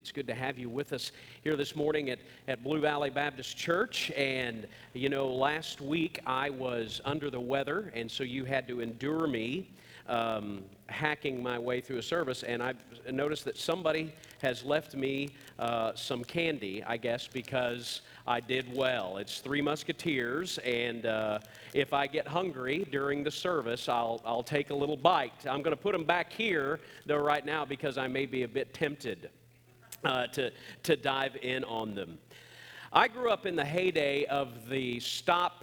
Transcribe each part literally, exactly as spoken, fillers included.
It's good to have you with us here this morning at, at Blue Valley Baptist Church. And, you know, last week I was under the weather, and so you had to endure me um, hacking my way through a service. And I've noticed that somebody has left me uh, some candy, I guess, because I did well. It's Three Musketeers, and uh, if I get hungry during the service, I'll, I'll take a little bite. I'm going to put them back here, though, right now, because I may be a bit tempted uh, to, to dive in on them. I grew up in the heyday of the stop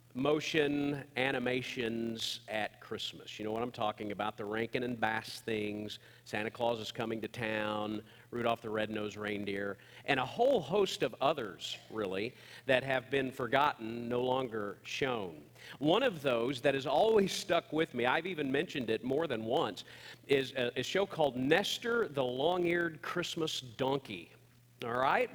motion animations at Christmas. You know what I'm talking about, the Rankin and Bass things, Santa Claus is Coming to Town, Rudolph the Red-Nosed Reindeer, and a whole host of others, really, that have been forgotten, no longer shown. One of those that has always stuck with me, I've even mentioned it more than once, is a, a show called Nestor the Long-Eared Christmas Donkey. All right?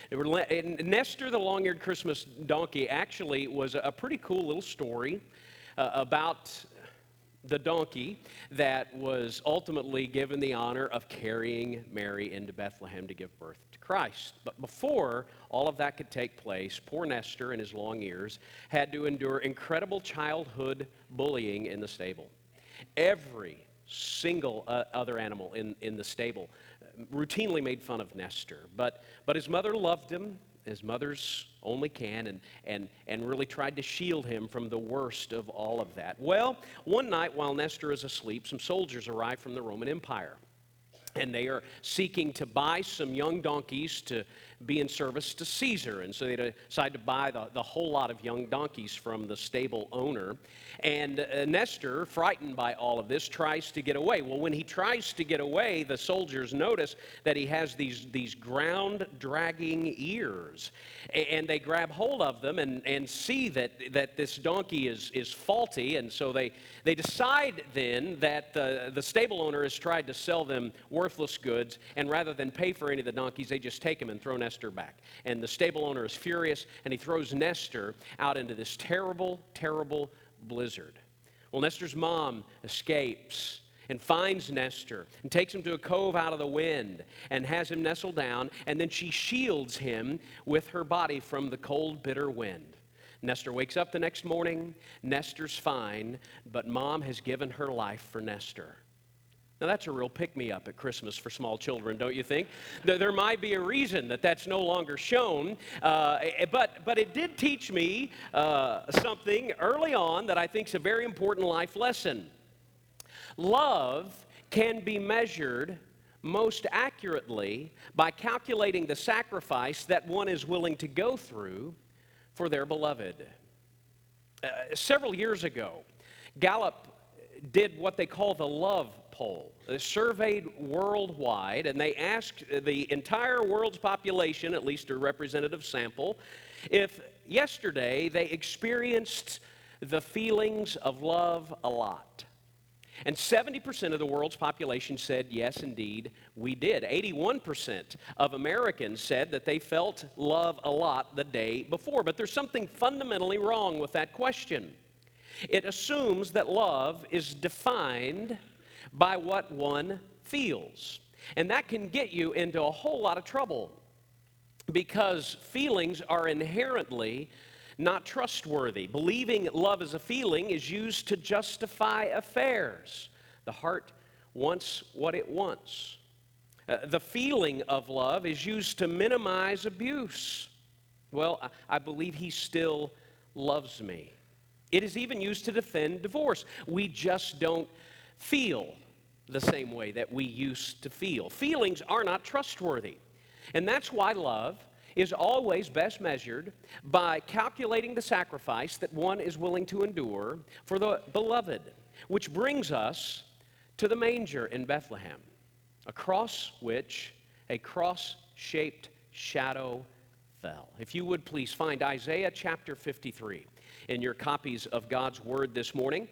Nestor the Long-Eared Christmas Donkey actually was a pretty cool little story uh, about the donkey that was ultimately given the honor of carrying Mary into Bethlehem to give birth to Christ. But before all of that could take place, poor Nestor and his long ears had to endure incredible childhood bullying in the stable. Every single uh, other animal in, in the stable routinely made fun of Nestor, but but his mother loved him, as mothers only can, and and and really tried to shield him from the worst of all of that. Well, one night while Nestor is asleep, some soldiers arrive from the Roman Empire, and they are seeking to buy some young donkeys to be in service to Caesar, and so they decide to buy the, the whole lot of young donkeys from the stable owner. And uh, Nestor, frightened by all of this, tries to get away. Well, when he tries to get away, the soldiers notice that he has these, these ground-dragging ears, and they grab hold of them and, and see that, that this donkey is, is faulty, and so they, they decide then that the, the stable owner has tried to sell them worthless goods, and rather than pay for any of the donkeys, they just take them and throw Nestor back. And the stable owner is furious, and he throws Nestor out into this terrible, terrible blizzard. Well, Nestor's mom escapes and finds Nestor and takes him to a cove out of the wind and has him nestle down, and then she shields him with her body from the cold, bitter wind. Nestor wakes up the next morning. Nestor's fine, but mom has given her life for Nestor. Now, that's a real pick-me-up at Christmas for small children, don't you think? There might be a reason that that's no longer shown, uh, but, but it did teach me uh, something early on that I think is a very important life lesson. Love can be measured most accurately by calculating the sacrifice that one is willing to go through for their beloved. Uh, several years ago, Gallup did what they call the love poll. They surveyed worldwide, and they asked the entire world's population, at least a representative sample, if yesterday they experienced the feelings of love a lot. And seventy percent of the world's population said, yes, indeed, we did. eighty-one percent of Americans said that they felt love a lot the day before. But there's something fundamentally wrong with that question. It assumes that love is defined by what one feels. And that can get you into a whole lot of trouble, because feelings are inherently not trustworthy. Believing love is a feeling is used to justify affairs. The heart wants what it wants. Uh, the feeling of love is used to minimize abuse. Well, I, I believe he still loves me. It is even used to defend divorce. We just don't feel the same way that we used to feel. Feelings are not trustworthy. And that's why love is always best measured by calculating the sacrifice that one is willing to endure for the beloved. Which brings us to the manger in Bethlehem, across which a cross-shaped shadow fell. If you would please find Isaiah chapter fifty-three in your copies of God's Word this morning.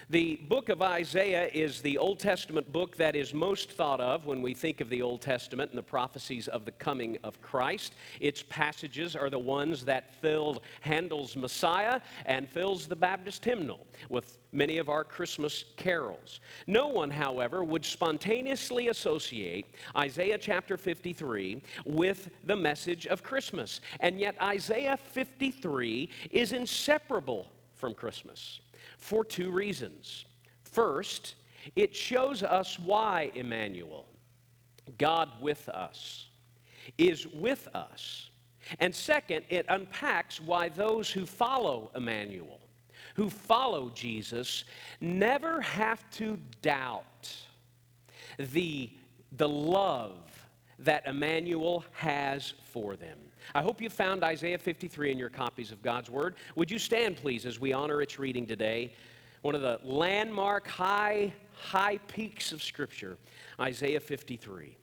The book of Isaiah is the Old Testament book that is most thought of when we think of the Old Testament and the prophecies of the coming of Christ. Its passages are the ones that filled Handel's Messiah and fills the Baptist hymnal with many of our Christmas carols. No one, however, would spontaneously associate Isaiah chapter fifty-three with the message of Christmas. And yet Isaiah fifty-three is inseparable from Christmas, for two reasons. First, it shows us why Emmanuel, God with us, is with us. And second, it unpacks why those who follow Emmanuel, who follow Jesus, never have to doubt the, the love that Emmanuel has for them. I hope you found Isaiah fifty-three in your copies of God's Word. Would you stand, please, as we honor its reading today? One of the landmark high, high peaks of Scripture, Isaiah fifty-three.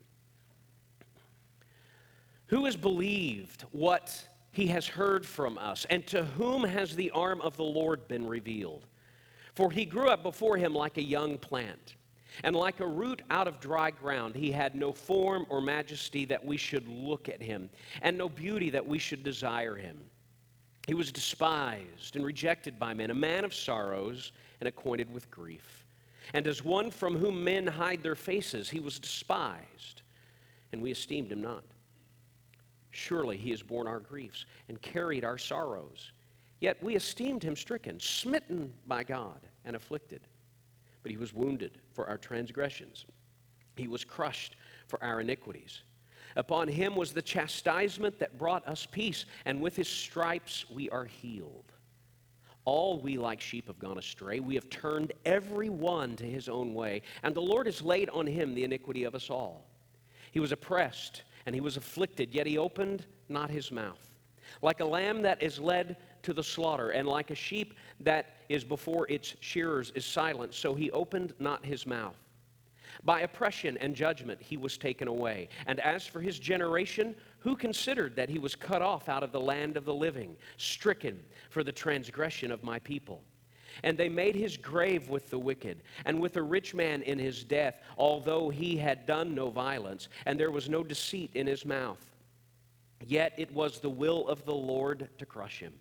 Who has believed what he has heard from us, and to whom has the arm of the Lord been revealed? For he grew up before him like a young plant, and like a root out of dry ground. He had no form or majesty that we should look at him, and no beauty that we should desire him. He was despised and rejected by men, a man of sorrows and acquainted with grief. And as one from whom men hide their faces, he was despised, and we esteemed him not. Surely he has borne our griefs and carried our sorrows. Yet we esteemed him stricken, smitten by God, and afflicted. But he was wounded for our transgressions. He was crushed for our iniquities. Upon him was the chastisement that brought us peace, and with his stripes we are healed. All we like sheep have gone astray. We have turned every one to his own way, and the Lord has laid on him the iniquity of us all. He was oppressed, and he was afflicted, yet he opened not his mouth. Like a lamb that is led to the slaughter, and like a sheep that is before its shearers is silent, so he opened not his mouth. By oppression and judgment he was taken away. And as for his generation, who considered that he was cut off out of the land of the living, stricken for the transgression of my people? And they made his grave with the wicked, and with a rich man in his death, although he had done no violence, and there was no deceit in his mouth. Yet it was the will of the Lord to crush him.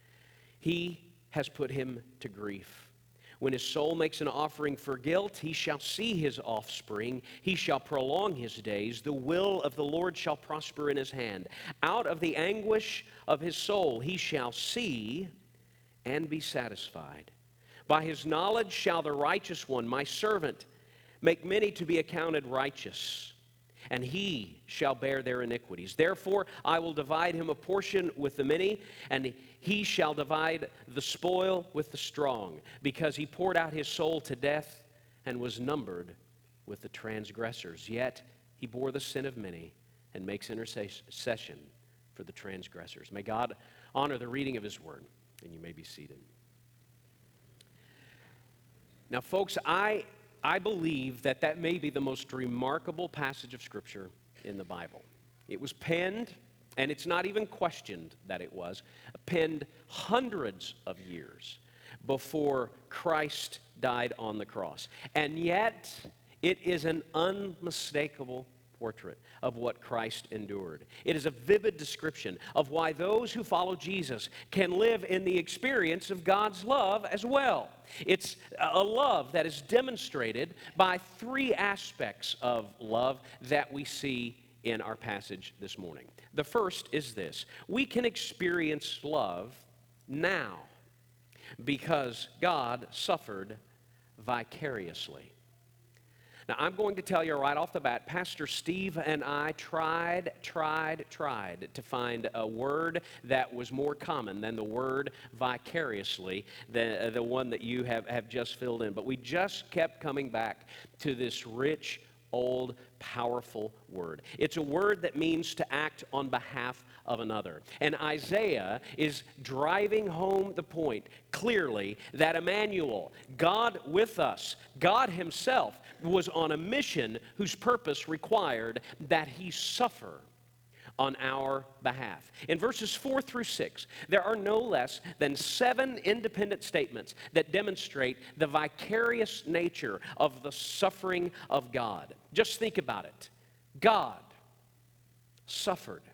He has put him to grief. When his soul makes an offering for guilt, he shall see his offspring. He shall prolong his days. The will of the Lord shall prosper in his hand. Out of the anguish of his soul he shall see and be satisfied. By his knowledge shall the righteous one, my servant, make many to be accounted righteous, and he shall bear their iniquities. Therefore I will divide him a portion with the many, and he shall divide the spoil with the strong, because he poured out his soul to death and was numbered with the transgressors. Yet he bore the sin of many and makes intercession for the transgressors. May God honor the reading of his word, and you may be seated. Now, folks, I, I believe that that may be the most remarkable passage of Scripture in the Bible. It was penned, and it's not even questioned that it was, penned hundreds of years before Christ died on the cross. And yet, it is an unmistakable portrait of what Christ endured. It is a vivid description of why those who follow Jesus can live in the experience of God's love as well. It's a love that is demonstrated by three aspects of love that we see in our passage this morning. The first is this: we can experience love now because God suffered vicariously. Now, I'm going to tell you right off the bat, Pastor Steve and I tried, tried, tried to find a word that was more common than the word vicariously, the, the one that you have, have just filled in. But we just kept coming back to this rich, old, powerful word. It's a word that means to act on behalf of another. And Isaiah is driving home the point clearly that Emmanuel, God with us, God himself, was on a mission whose purpose required that he suffer on our behalf. In verses four through six, there are no less than seven independent statements that demonstrate the vicarious nature of the suffering of God. Just think about it. God suffered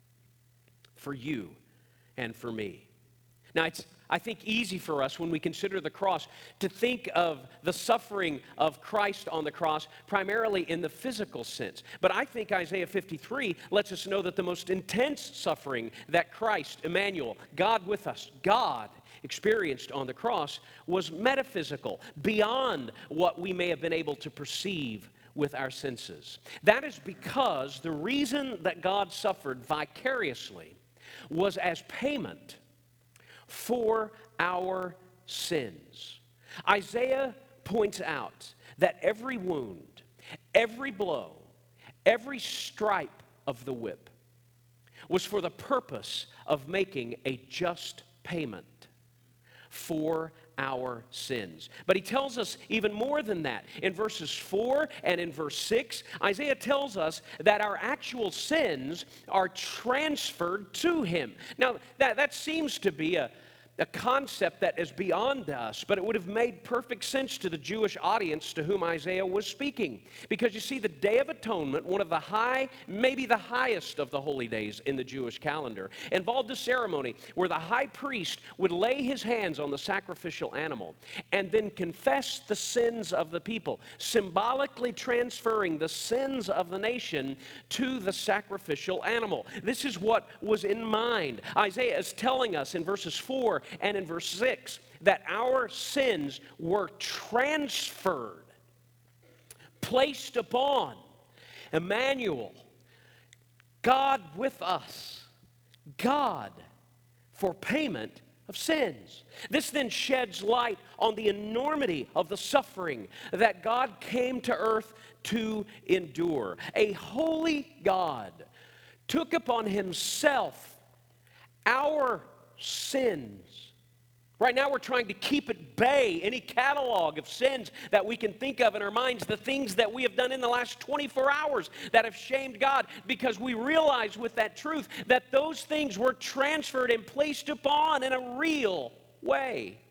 for you and for me. Now, it's, I think, easy for us when we consider the cross to think of the suffering of Christ on the cross primarily in the physical sense. But I think Isaiah fifty-three lets us know that the most intense suffering that Christ, Emmanuel, God with us, God experienced on the cross was metaphysical, beyond what we may have been able to perceive with our senses. That is because the reason that God suffered vicariously was as payment for our sins. Isaiah points out that every wound, every blow, every stripe of the whip was for the purpose of making a just payment for our sins. But he tells us even more than that. In verses four and in verse six, Isaiah tells us that our actual sins are transferred to him. Now, that, that seems to be a A concept that is beyond us, but it would have made perfect sense to the Jewish audience to whom Isaiah was speaking. Because you see, the Day of Atonement, one of the high, maybe the highest of the holy days in the Jewish calendar, involved a ceremony where the high priest would lay his hands on the sacrificial animal and then confess the sins of the people, symbolically transferring the sins of the nation to the sacrificial animal. This is what was in mind. Isaiah is telling us in verses four and in verse six that our sins were transferred, placed upon Emmanuel, God with us, God for payment of sins. This then sheds light on the enormity of the suffering that God came to earth to endure. A holy God took upon himself our sins. Right now we're trying to keep at bay any catalog of sins that we can think of in our minds, the things that we have done in the last twenty-four hours that have shamed God, because we realize with that truth that those things were transferred and placed upon in a real way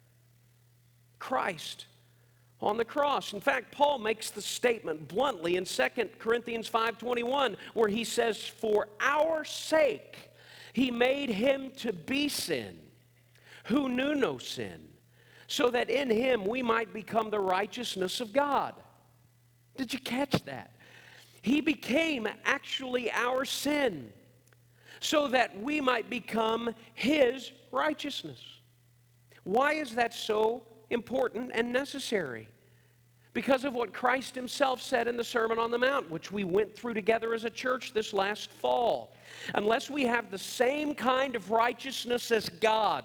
Christ on the cross. In fact, Paul makes the statement bluntly in Second Corinthians five twenty-one, where he says, "For our sake he made him to be sin who knew no sin, so that in him we might become the righteousness of God." Did you catch that? He became actually our sin so that we might become his righteousness. Why is that so important and necessary? Because of what Christ himself said in the Sermon on the Mount, which we went through together as a church this last fall. Unless we have the same kind of righteousness as God,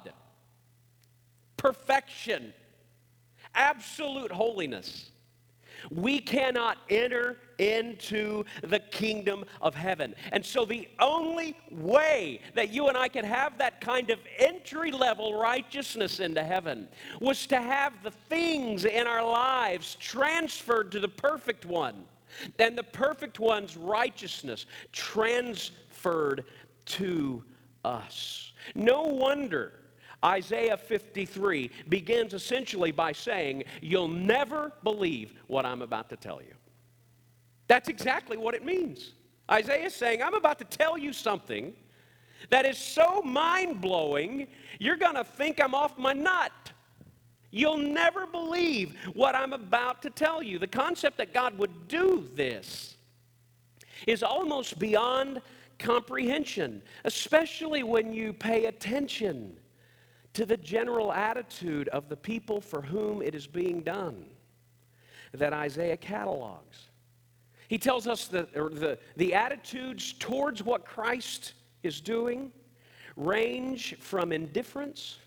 perfection, absolute holiness, we cannot enter into the kingdom of heaven. And so the only way that you and I can have that kind of entry-level righteousness into heaven was to have the things in our lives transferred to the perfect one, and the perfect one's righteousness transferred to us. No wonder Isaiah fifty-three begins essentially by saying, "You'll never believe what I'm about to tell you." That's exactly what it means. Isaiah is saying, I'm about to tell you something that is so mind-blowing, you're going to think I'm off my nut. You'll never believe what I'm about to tell you. The concept that God would do this is almost beyond comprehension, especially when you pay attention to the general attitude of the people for whom it is being done that Isaiah catalogs. He tells us that or the, the attitudes towards what Christ is doing range from indifference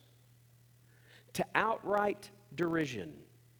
to outright derision.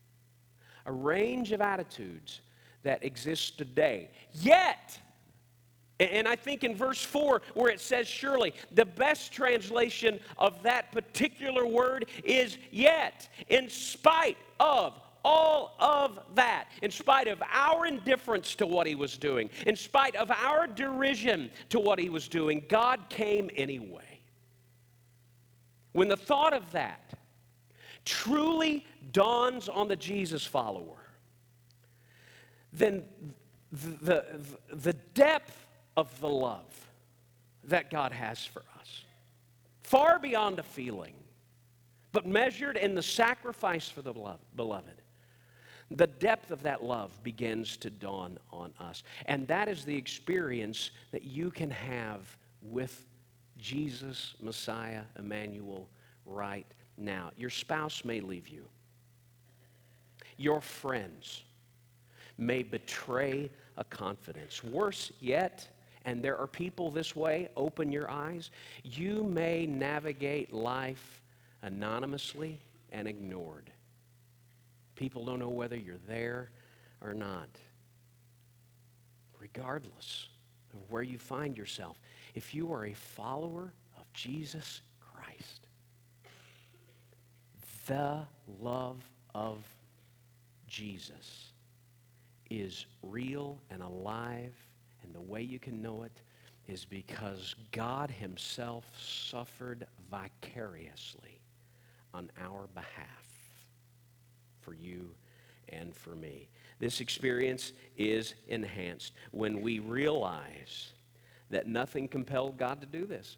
A range of attitudes that exist today. Yet, and I think in verse four, where it says surely, the best translation of that particular word is yet, in spite of all of that, in spite of our indifference to what he was doing, in spite of our derision to what he was doing, God came anyway. When the thought of that truly dawns on the Jesus follower, then the, the, the depth of the love that God has for us, far beyond a feeling, but measured in the sacrifice for the beloved, the depth of that love begins to dawn on us. And that is the experience that you can have with Jesus, Messiah, Emmanuel, right now. Your spouse may leave you. Your friends may betray a confidence. Worse yet, and there are people this way, open your eyes, you may navigate life anonymously and ignored. People don't know whether you're there or not. Regardless of where you find yourself, if you are a follower of Jesus Christ, the love of Jesus is real and alive, and the way you can know it is because God himself suffered vicariously on our behalf for you and for me. This experience is enhanced when we realize that nothing compelled God to do this.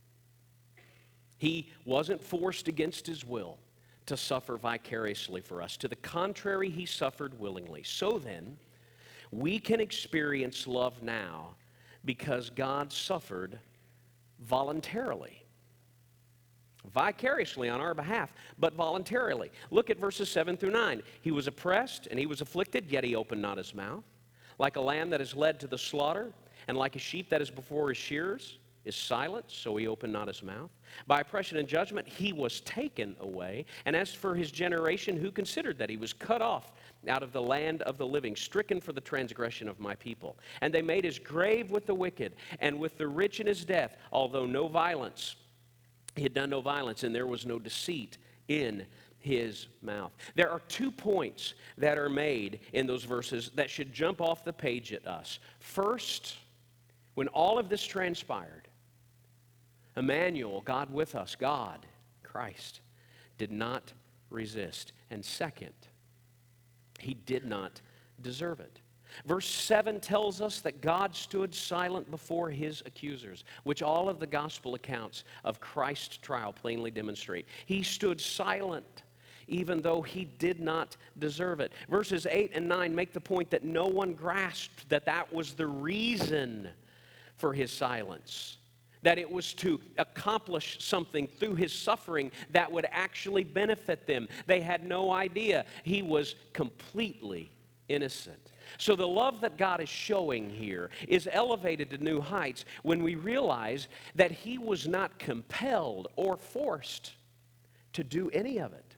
He wasn't forced against his will to suffer vicariously for us. To the contrary, he suffered willingly. So then, we can experience love now because God suffered voluntarily. Vicariously on our behalf, but voluntarily. Look at verses seven through nine. He was oppressed and he was afflicted, yet he opened not his mouth. Like a lamb that is led to the slaughter, and like a sheep that is before his shearers is silent, so he opened not his mouth. By oppression and judgment he was taken away. And as for his generation, who considered that he was cut off out of the land of the living, stricken for the transgression of my people? And they made his grave with the wicked, and with the rich in his death, although no violence, he had done no violence, and there was no deceit in his mouth. There are two points that are made in those verses that should jump off the page at us. First, when all of this transpired, Emmanuel, God with us, God, Christ, did not resist. And second, he did not deserve it. Verse seven tells us that God stood silent before his accusers, which all of the gospel accounts of Christ's trial plainly demonstrate. He stood silent even though he did not deserve it. Verses eight and nine make the point that no one grasped that that was the reason for his silence, that it was to accomplish something through his suffering that would actually benefit them. They had no idea. He was completely innocent. So the love that God is showing here is elevated to new heights when we realize that he was not compelled or forced to do any of it.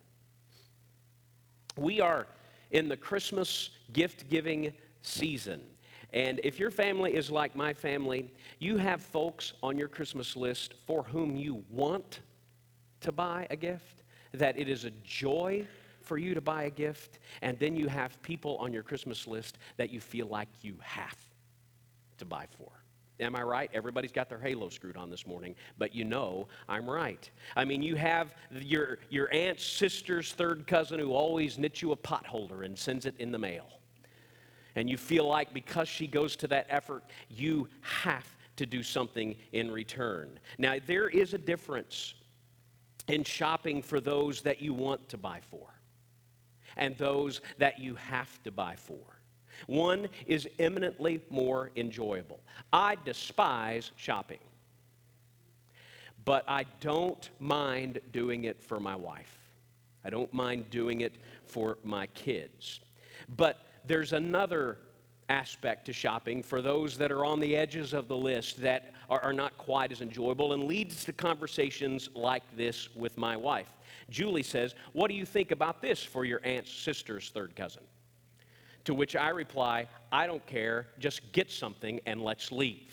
We are in the Christmas gift-giving season. And if your family is like my family, you have folks on your Christmas list for whom you want to buy a gift, that it is a joy for you to buy a gift, and then you have people on your Christmas list that you feel like you have to buy for. Am I right? Everybody's got their halo screwed on this morning, but you know I'm right. I mean, you have your, your aunt's sister's third cousin who always knits you a potholder and sends it in the mail. And you feel like because she goes to that effort, you have to do something in return. Now, there is a difference in shopping for those that you want to buy for and those that you have to buy for. One is eminently more enjoyable. I despise shopping, but I don't mind doing it for my wife. I don't mind doing it for my kids. But there's another aspect to shopping for those that are on the edges of the list that are, are not quite as enjoyable and leads to conversations like this with my wife. Julie says, "What do you think about this for your aunt's sister's third cousin?" To which I reply, "I don't care, just get something and let's leave."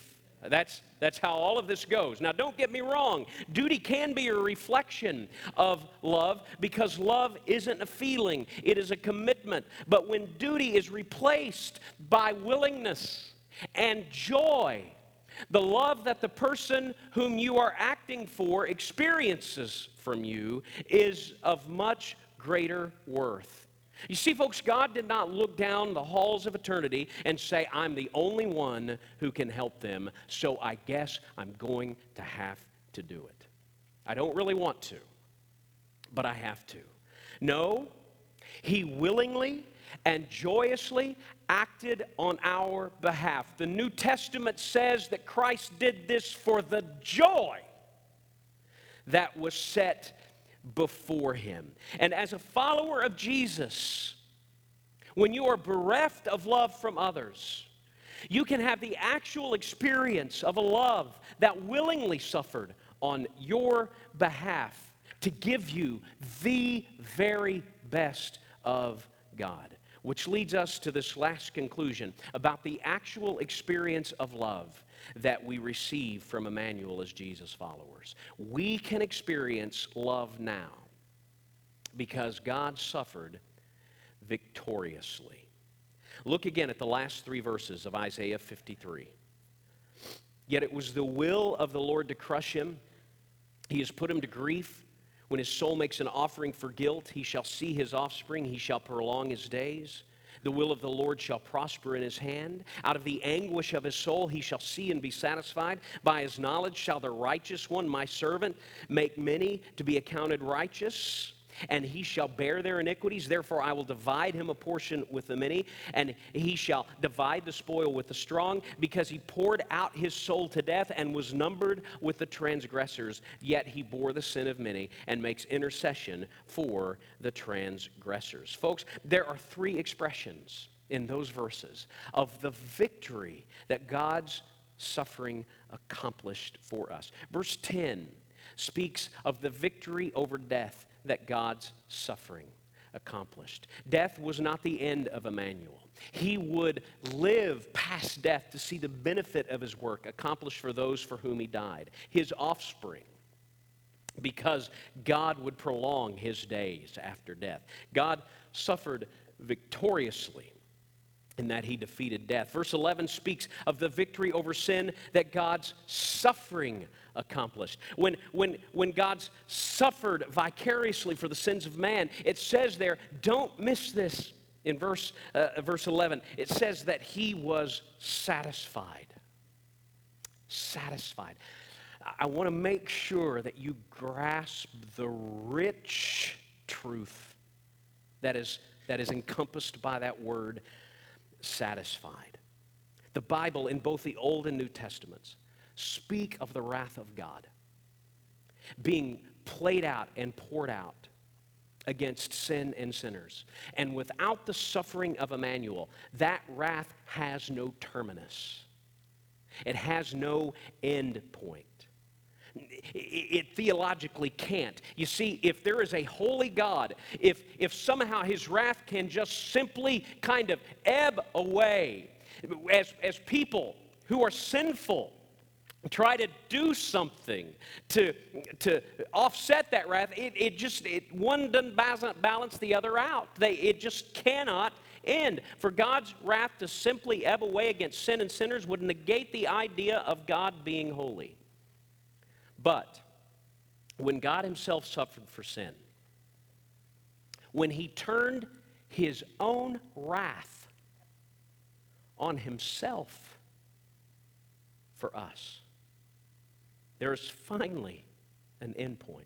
That's, that's how all of this goes. Now, don't get me wrong. Duty can be a reflection of love because love isn't a feeling. It is a commitment. But when duty is replaced by willingness and joy, the love that the person whom you are acting for experiences from you is of much greater worth. You see, folks, God did not look down the halls of eternity and say, I'm the only one who can help them, so I guess I'm going to have to do it. I don't really want to, but I have to. No, He willingly and joyously acted on our behalf. The New Testament says that Christ did this for the joy that was set before Him. And as a follower of Jesus, when you are bereft of love from others, you can have the actual experience of a love that willingly suffered on your behalf to give you the very best of God. Which leads us to this last conclusion about the actual experience of love that we receive from Emmanuel as Jesus followers. We can experience love now because God suffered victoriously. Look again at the last three verses of Isaiah fifty-three. Yet it was the will of the Lord to crush him. He has put him to grief. When his soul makes an offering for guilt, he shall see his offspring, he shall prolong his days. The will of the Lord shall prosper in his hand. Out of the anguish of his soul he shall see and be satisfied. By his knowledge shall the righteous one, my servant, make many to be accounted righteous. And he shall bear their iniquities. Therefore I will divide him a portion with the many, and he shall divide the spoil with the strong, because he poured out his soul to death and was numbered with the transgressors. Yet he bore the sin of many and makes intercession for the transgressors. Folks, there are three expressions in those verses of the victory that God's suffering accomplished for us. Verse ten speaks of the victory over death that God's suffering accomplished. Death was not the end of Emmanuel. He would live past death to see the benefit of his work accomplished for those for whom he died, his offspring, because God would prolong his days after death. God suffered victoriously in that he defeated death. Verse eleven speaks of the victory over sin that God's suffering accomplished. When, when, when God's suffered vicariously for the sins of man, it says there, don't miss this in verse, uh, verse eleven. It says that he was satisfied. Satisfied. I want to make sure that you grasp the rich truth that is, that is encompassed by that word, satisfied. The Bible, in both the Old and New Testaments, speak of the wrath of God being played out and poured out against sin and sinners. And without the suffering of Emmanuel, that wrath has no terminus. It has no end point. It, it theologically can't. You see, if there is a holy God, if, if somehow his wrath can just simply kind of ebb away, as, as people who are sinful try to do something to, to offset that wrath, it, it just, it, one doesn't balance the other out. They, it just cannot end. For God's wrath to simply ebb away against sin and sinners would negate the idea of God being holy. But when God himself suffered for sin, when he turned his own wrath on himself for us, there is finally an end point.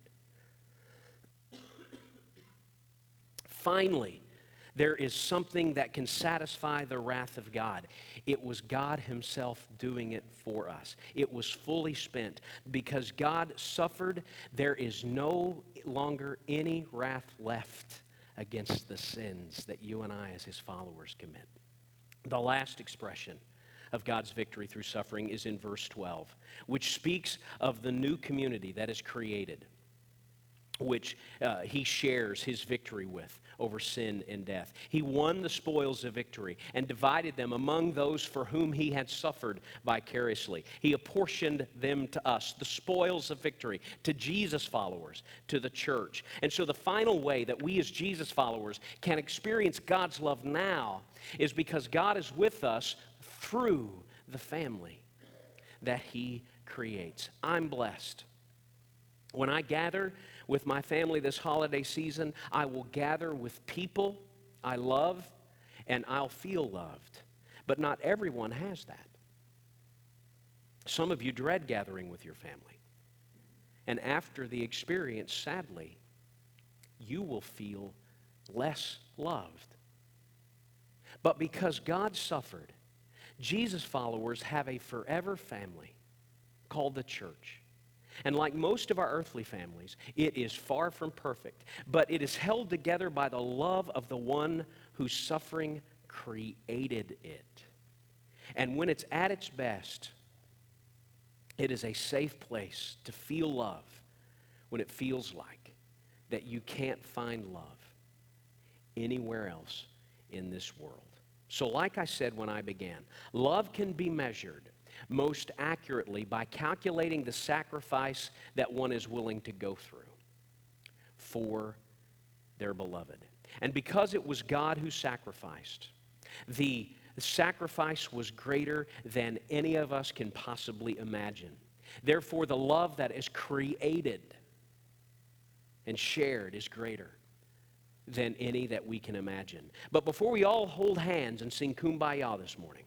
Finally, there is something that can satisfy the wrath of God. It was God himself doing it for us. It was fully spent. Because God suffered, there is no longer any wrath left against the sins that you and I as his followers commit. The last expression of God's victory through suffering is in verse twelve, which speaks of the new community that is created which uh, he shares his victory with over sin and death. He won the spoils of victory and divided them among those for whom he had suffered vicariously. He apportioned them to us, the spoils of victory, to Jesus followers, to the church. And so the final way that we as Jesus followers can experience God's love now is because God is with us through the family that he creates. I'm blessed. When I gather with my family this holiday season, I will gather with people I love and I'll feel loved. But not everyone has that. Some of you dread gathering with your family. And after the experience, sadly, you will feel less loved. But because God suffered, Jesus followers have a forever family called the church. And like most of our earthly families, it is far from perfect, but it is held together by the love of the one whose suffering created it. And when it's at its best, it is a safe place to feel love when it feels like that you can't find love anywhere else in this world. So like I said when I began, love can be measured most accurately by calculating the sacrifice that one is willing to go through for their beloved. And because it was God who sacrificed, the sacrifice was greater than any of us can possibly imagine. Therefore, the love that is created and shared is greater than any that we can imagine. But before we all hold hands and sing Kumbaya this morning,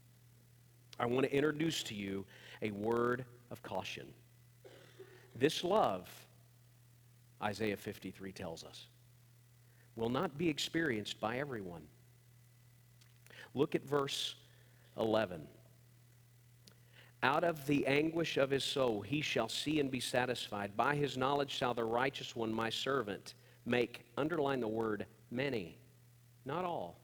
I want to introduce to you a word of caution. This love, Isaiah fifty-three tells us, will not be experienced by everyone. Look at verse eleven. Out of the anguish of his soul he shall see and be satisfied. By his knowledge shall the righteous one, my servant, make, underline the word, many, not all,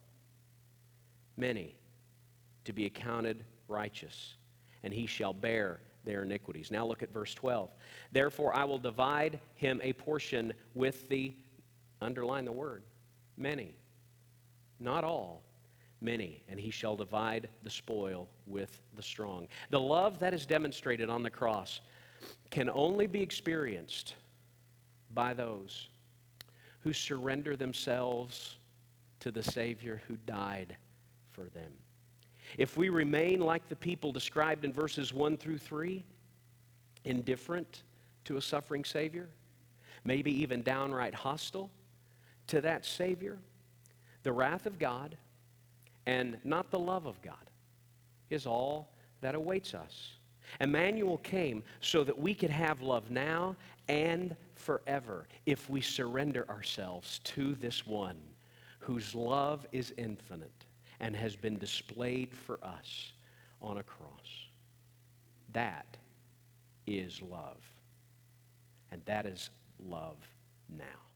many, to be accounted righteous, and he shall bear their iniquities. Now look at verse twelve. Therefore I will divide him a portion with the, underline the word, many, not all, many, and he shall divide the spoil with the strong. The love that is demonstrated on the cross can only be experienced by those who surrender themselves to the Savior who died for them. If we remain like the people described in verses one through three, indifferent to a suffering Savior, maybe even downright hostile to that Savior, the wrath of God and not the love of God is all that awaits us. Emmanuel came so that we could have love now and forever if we surrender ourselves to this one whose love is infinite and has been displayed for us on a cross. That is love. And that is love now.